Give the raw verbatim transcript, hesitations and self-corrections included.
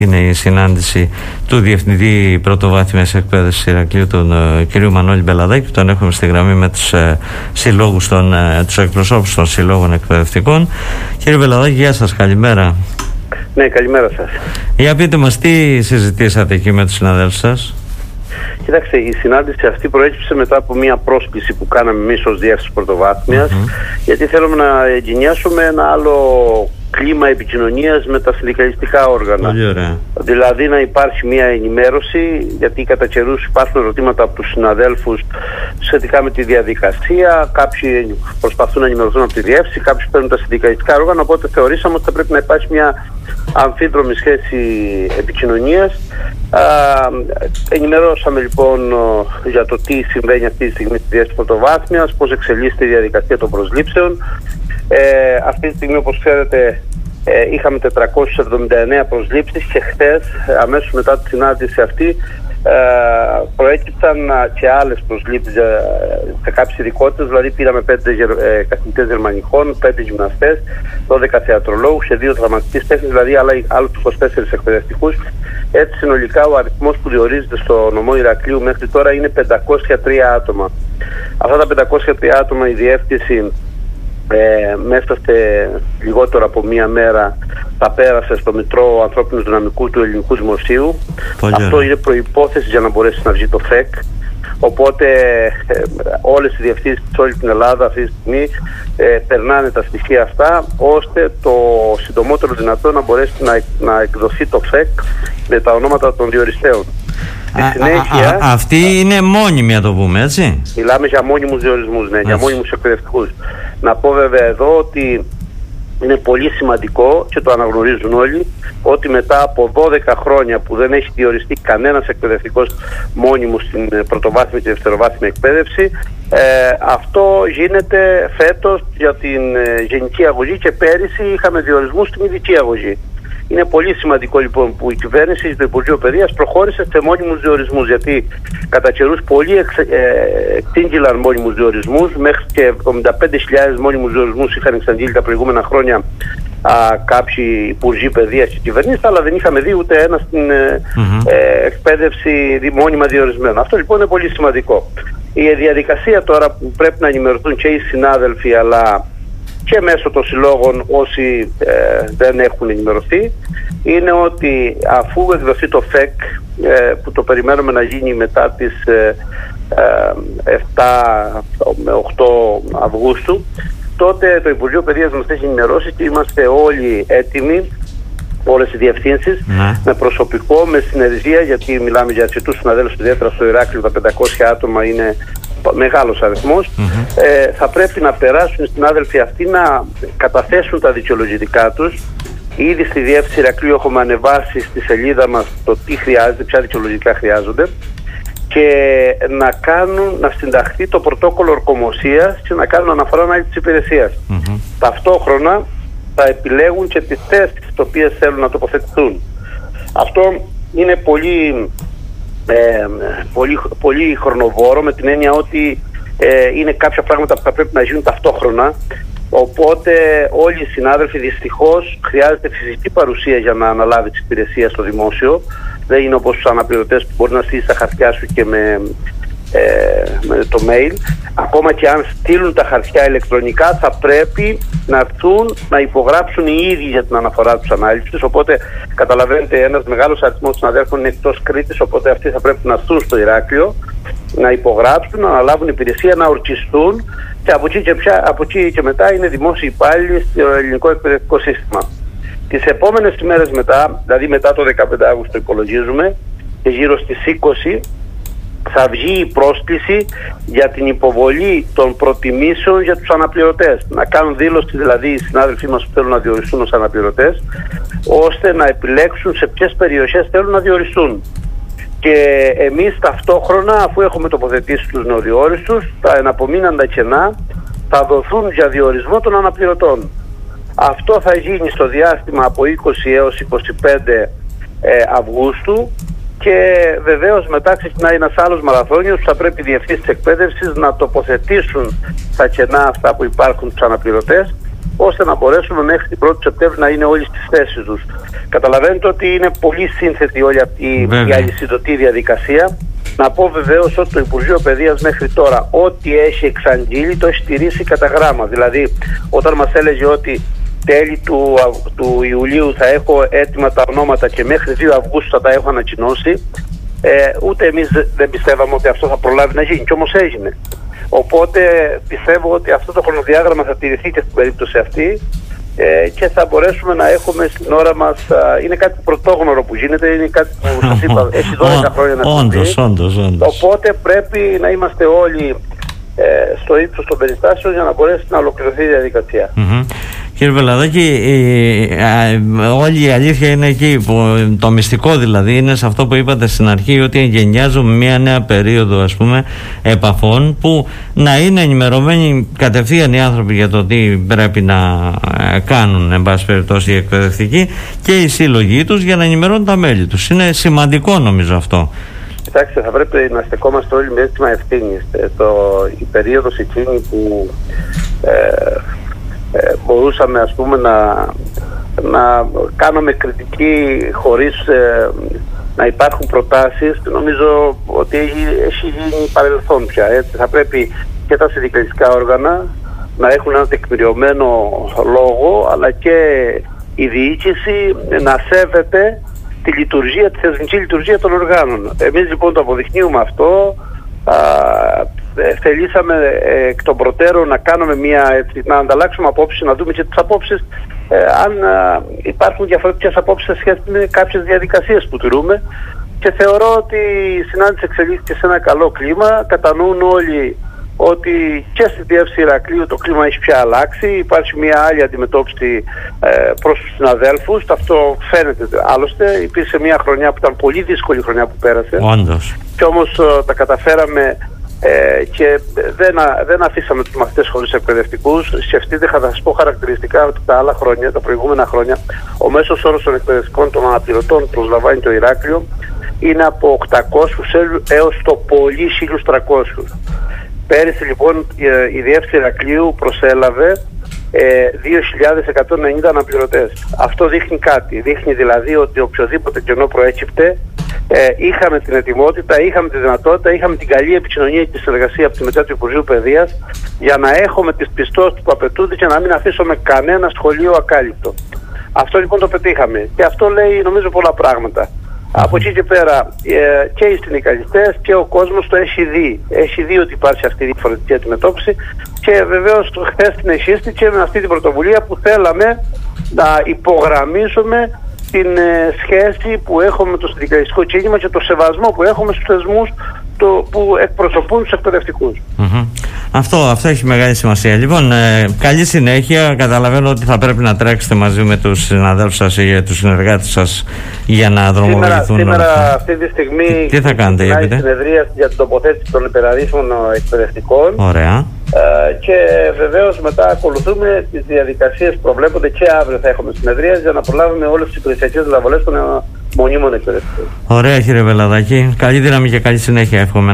Είναι η συνάντηση του Διευθυντή Πρωτοβάθμιας Εκπαίδευσης Ηρακλείου, τον uh, κ. Μανώλη Μπελαδάκη. Τον έχουμε στη γραμμή με τους uh, συλλόγους, των, uh, τους εκπροσώπους των συλλόγων εκπαιδευτικών. Κύριε Μπελαδάκη, γεια σας, καλημέρα. Ναι, καλημέρα σας. Για πείτε μας, τι συζητήσατε εκεί με τους συναδέλφους σας? Κοιτάξτε, η συνάντηση αυτή προέκυψε μετά από μια πρόσκληση που κάναμε εμείς ως Διεύθυνση Πρωτοβάθμιας, mm-hmm. γιατί θέλουμε να εγκαινιάσουμε ένα άλλο κλίμα επικοινωνίας με τα συνδικαλιστικά όργανα. Πολύ ωραία. Δηλαδή να υπάρχει μια ενημέρωση, γιατί κατά καιρούς υπάρχουν ερωτήματα από τους συναδέλφους σχετικά με τη διαδικασία. Κάποιοι προσπαθούν να ενημερωθούν από τη διεύθυνση, κάποιοι παίρνουν τα συνδικαλιστικά όργανα. Οπότε θεωρήσαμε ότι θα πρέπει να υπάρχει μια αμφίδρομη σχέση επικοινωνίας. Α, ενημερώσαμε λοιπόν για το τι συμβαίνει αυτή τη στιγμή στη Διεύθυνση Πρωτοβάθμιας, πώς εξελίσσεται η διαδικασία των προσλήψεων. Ε, αυτή τη στιγμή, όπως ξέρετε, ε, είχαμε τετρακόσιες εβδομήντα εννέα προσλήψεις και χθες, αμέσως μετά τη συνάντηση αυτή, ε, προέκυψαν και άλλες προσλήψεις σε κάποιες ειδικότητες. Δηλαδή πήραμε πέντε ε, καθηγητές γερμανικών, πέντε γυμναστές, δώδεκα θεατρολόγους και δύο δραματικές τέχνες, δηλαδή άλλους είκοσι τέσσερις εκπαιδευτικούς. Έτσι συνολικά ο αριθμός που διορίζεται στο νομό Ηρακλείου μέχρι τώρα είναι πεντακόσια τρία άτομα. Αυτά τα πεντακόσια τρία άτομα η διεύθυνση Ε, μέσα σε λιγότερο από μία μέρα τα πέρασε στο Μητρό Ανθρώπινου Δυναμικού του Ελληνικού Δημοσίου. Πολύ Αυτό ωραία. Είναι προϋπόθεση για να μπορέσει να βγει το ΦΕΚ. Οπότε ε, όλες οι διευθύνσεις σε όλη την Ελλάδα αυτή τη στιγμή ε, περνάνε τα στοιχεία αυτά, ώστε το συντομότερο δυνατό να μπορέσει να, να εκδοθεί το ΦΕΚ με τα ονόματα των διοριστέων. Α, συνέχεια, α, α, αυτή είναι μόνιμη, να το πούμε, έτσι. Μιλάμε για μόνιμους διορισμούς, ναι, για μόνιμους εκπαιδευτικούς. Να πω βέβαια εδώ ότι είναι πολύ σημαντικό και το αναγνωρίζουν όλοι, ότι μετά από δώδεκα χρόνια που δεν έχει διοριστεί κανένας εκπαιδευτικός μόνιμος στην πρωτοβάθμια και δευτεροβάθμια εκπαίδευση, ε, αυτό γίνεται φέτος για την ε, γενική αγωγή, και πέρυσι είχαμε διορισμούς στην ειδική αγωγή. Είναι πολύ σημαντικό λοιπόν που η κυβέρνηση, το Υπουργείο Παιδείας, προχώρησε σε μόνιμους διορισμούς, γιατί κατά καιρούς πολλοί εξ, ε, εξήγηλαν μόνιμους διορισμούς, μέχρι και εβδομήντα πέντε χιλιάδες μόνιμους διορισμούς είχαν εξαγγείλει τα προηγούμενα χρόνια α, κάποιοι υπουργοί παιδείας και κυβερνήσεις, αλλά δεν είχαμε δει ούτε ένα στην ε, mm-hmm. ε, εκπαίδευση μόνιμα διορισμένο. Αυτό λοιπόν είναι πολύ σημαντικό. Η διαδικασία τώρα που πρέπει να ενημερωθούν και οι συνάδελφοι, αλλά και μέσω των συλλόγων όσοι ε, δεν έχουν ενημερωθεί, είναι ότι αφού εκδοθεί το ΦΕΚ, ε, που το περιμένουμε να γίνει μετά τις ε, ε, επτά με οκτώ Αυγούστου, τότε το Υπουργείο Παιδείας μας έχει ενημερώσει και είμαστε όλοι έτοιμοι, όλες οι διευθύνσεις, ναι. με προσωπικό, με συνεργεία, γιατί μιλάμε για αρκετούς συναδέλφους, ιδιαίτερα στο Ηράκλειο τα πεντακόσια άτομα είναι μεγάλος αριθμός. Mm-hmm. ε, θα πρέπει να περάσουν οι συνάδελφοι αυτοί να καταθέσουν τα δικαιολογητικά τους. Ήδη στη Διεύθυνση Ηρακλείου έχουμε ανεβάσει στη σελίδα μας το τι χρειάζεται, ποια δικαιολογητικά χρειάζονται, και να κάνουν, να συνταχθεί το πρωτόκολλο ορκομοσίας και να κάνουν αναφορά ανάλυση της υπηρεσίας. Mm-hmm. Ταυτόχρονα θα επιλέγουν και τις θέσεις τις οποίες θέλουν να τοποθετηθούν. Αυτό είναι πολύ Ε, πολύ, πολύ χρονοβόρο, με την έννοια ότι ε, είναι κάποια πράγματα που θα πρέπει να γίνουν ταυτόχρονα, οπότε όλοι οι συνάδελφοι δυστυχώς χρειάζεται φυσική παρουσία για να αναλάβει τις υπηρεσίες στο δημόσιο. Δεν είναι όπως τους αναπληρωτές που μπορεί να στείλει τα χαρτιά σου και με, ε, με το mail. Ακόμα και αν στείλουν τα χαρτιά ηλεκτρονικά, θα πρέπει να έρθουν να υπογράψουν οι ίδιοι για την αναφορά τους ανάλυσης. Οπότε καταλαβαίνετε, ένας μεγάλος αριθμός συναδέλφων είναι εκτός Κρήτης, οπότε αυτοί θα πρέπει να έρθουν στο Ηράκλειο, να υπογράψουν, να αναλάβουν υπηρεσία, να ορκιστούν, και από εκεί και, πια, από εκεί και μετά είναι δημόσιοι υπάλληλοι στο ελληνικό εκπαιδευτικό σύστημα. Τις επόμενες ημέρες μετά, δηλαδή μετά το δεκαπέντε Αυγούστου υπολογίζουμε, και γύρω στις είκοσι θα βγει η πρόσκληση για την υποβολή των προτιμήσεων για τους αναπληρωτές. Να κάνουν δήλωση δηλαδή οι συνάδελφοί μας που θέλουν να διοριστούν ως αναπληρωτές, ώστε να επιλέξουν σε ποιες περιοχές θέλουν να διοριστούν. Και εμείς ταυτόχρονα, αφού έχουμε τοποθετήσει τους νεοδιόριστους, τα εναπομείναντα κενά θα δοθούν για διορισμό των αναπληρωτών. Αυτό θα γίνει στο διάστημα από είκοσι έως είκοσι πέντε ε, Αυγούστου, και βεβαίως μετά ξεκινάει ένας άλλος μαραθώνιος που θα πρέπει οι διευθύνσεις εκπαίδευσης να τοποθετήσουν τα κενά αυτά που υπάρχουν στους αναπληρωτές ώστε να μπορέσουμε μέχρι την πρώτη Σεπτέμβρη να είναι όλοι στις θέσεις τους. Καταλαβαίνετε ότι είναι πολύ σύνθετη όλη αυτή η αλυσιδωτή διαδικασία. Να πω βεβαίως ότι το Υπουργείο Παιδείας μέχρι τώρα ό,τι έχει εξαγγείλει το έχει στηρίσει κατά γράμμα. Δηλαδή όταν μας έλεγε ότι τέλη του, του Ιουλίου θα έχω έτοιμα τα ονόματα και μέχρι δύο Αυγούστου θα τα έχω ανακοινώσει, ε, ούτε εμείς δεν πιστεύαμε ότι αυτό θα προλάβει να γίνει, και όμως έγινε. Οπότε πιστεύω ότι αυτό το χρονοδιάγραμμα θα τηρηθεί και στην περίπτωση αυτή ε, και θα μπορέσουμε να έχουμε στην ώρα μας. Α, είναι κάτι πρωτόγνωρο που γίνεται, είναι κάτι που σας είπα, έχει δώδεκα χρόνια να όντως, όντως, όντως. Οπότε πρέπει να είμαστε όλοι ε, στο ύψος των περιστάσεων για να μπορέσει να ολοκληρωθεί η διαδικασία. Mm-hmm. Κύριε Μπελαδάκη, όλη η αλήθεια είναι εκεί, που το μυστικό δηλαδή είναι σε αυτό που είπατε στην αρχή, ότι εγκαινιάζουμε μια νέα περίοδο, ας πούμε, επαφών, που να είναι ενημερωμένοι κατευθείαν οι άνθρωποι για το τι πρέπει να κάνουν, εν πάση περιπτώσει, οι εκπαιδευτικοί και οι σύλλογοι τους, για να ενημερώνουν τα μέλη τους. Είναι σημαντικό νομίζω αυτό. Κοιτάξτε, θα πρέπει να στεκόμαστε όλοι με αίσθημα ευθύνης. Η περίοδος εκείνη που ε, Ε, μπορούσαμε, ας πούμε, να, να κάνουμε κριτική χωρίς ε, να υπάρχουν προτάσεις, νομίζω ότι έχει, έχει γίνει παρελθόν πια. Έτσι. Θα πρέπει και τα συνδικαλιστικά όργανα να έχουν ένα τεκμηριωμένο λόγο, αλλά και η διοίκηση να σέβεται τη λειτουργία, τη θεσμική λειτουργία των οργάνων. Εμείς λοιπόν το αποδεικνύουμε αυτό. Α, θελήσαμε ε, εκ των προτέρων να κάνουμε μια, έτσι, να ανταλλάξουμε απόψεις, να δούμε και τις απόψεις, ε, αν α, υπάρχουν διαφορετικές απόψεις σε σχέση με κάποιες διαδικασίες που τηρούμε, και θεωρώ ότι η συνάντηση εξελίχθηκε σε ένα καλό κλίμα. Κατανοούν όλοι ότι και στη διεύθυνση Ηρακλείου το κλίμα έχει πια αλλάξει, υπάρχει μια άλλη αντιμετώπιση ε, προς τους συναδέλφους. Αυτό φαίνεται άλλωστε. Υπήρξε μια χρονιά που ήταν πολύ δύσκολη χρονιά που πέρασε. Όντως. Και όμως ε, τα καταφέραμε ε, και δεν, α, δεν αφήσαμε τους μαθητές χωρίς εκπαιδευτικούς. Σκεφτείτε, θα σας πω χαρακτηριστικά ότι τα άλλα χρόνια, τα προηγούμενα χρόνια, ο μέσος όρος των εκπαιδευτικών των αναπληρωτών που προσλαμβάνει το Ηράκλειο είναι από οκτακόσιους έως το πολύ χίλιους τριακόσιους. Πέρυσι λοιπόν η διεύθυνση Ηρακλείου προσέλαβε ε, δύο χιλιάδες εκατόν ενενήντα αναπληρωτές. Αυτό δείχνει κάτι. Δείχνει δηλαδή ότι οποιοδήποτε κενό προέκυπτε, ε, είχαμε την ετοιμότητα, είχαμε τη δυνατότητα, είχαμε την καλή επικοινωνία και τη συνεργασία από τη μεριά του Υπουργείου Παιδείας για να έχουμε τις πιστώσεις που απαιτούνται και να μην αφήσουμε κανένα σχολείο ακάλυπτο. Αυτό λοιπόν το πετύχαμε και αυτό λέει νομίζω πολλά πράγματα. Από εκεί και πέρα ε, και οι συνδικαλιστές και ο κόσμος το έχει δει. Έχει δει ότι υπάρχει αυτή η διαφορετική αντιμετώπιση και βεβαίως χθες την εσύστηκε με αυτή την πρωτοβουλία που θέλαμε να υπογραμμίσουμε την ε, σχέση που έχουμε με το συνδικαλιστικό κίνημα και το σεβασμό που έχουμε στους θεσμούς το, που εκπροσωπούν τους εκπαιδευτικούς. Mm-hmm. Αυτό, αυτό έχει μεγάλη σημασία. Λοιπόν, ε, καλή συνέχεια. Καταλαβαίνω ότι θα πρέπει να τρέξετε μαζί με τους συναδέλφους σας ή τους συνεργάτες σας για να δρομολογηθούν. Σήμερα, σήμερα αυτή τη στιγμή τι, τι θα κάνετε, η συνεδρία για την τοποθέτηση των υπεραρρύθμων εκπαιδευτικών. Ωραία. Ε, και βεβαίως μετά ακολουθούμε τις διαδικασίες που προβλέπονται και αύριο θα έχουμε συνεδρία για να προλάβουμε όλες τις υπηρεσιακές μεταβολές των μονίμων εκπαιδευτικών. Ωραία, κύριε Μπελαδάκη. Καλή δύναμη και καλή συνέχεια εύχομαι.